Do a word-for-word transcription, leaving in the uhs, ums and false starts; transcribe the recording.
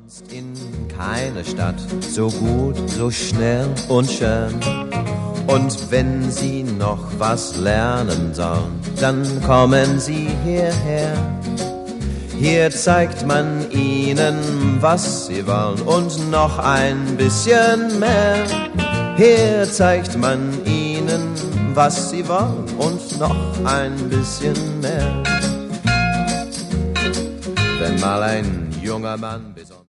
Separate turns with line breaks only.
Sonst in keine Stadt so gut, so schnell und schön. Und wenn Sie noch was lernen sollen, dann kommen Sie hierher. Hier zeigt man Ihnen, was Sie wollen und noch ein bisschen mehr. Hier zeigt man Ihnen, was Sie wollen und noch ein bisschen mehr. Wenn mal ein junger Mann besonders